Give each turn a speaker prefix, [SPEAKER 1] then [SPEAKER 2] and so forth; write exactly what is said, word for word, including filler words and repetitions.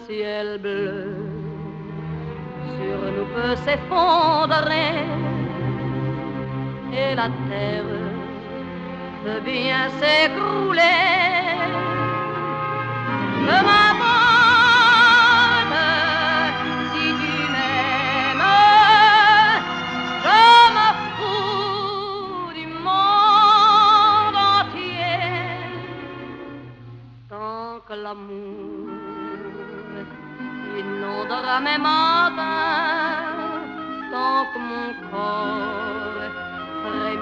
[SPEAKER 1] ciel bleu sur nous peut s'effondrer et la terre peut bien s'écrouler. Je m'abonne si tu m'aimes, je me fous du monde entier tant que l'amour inondera mes matins, tant que mon corps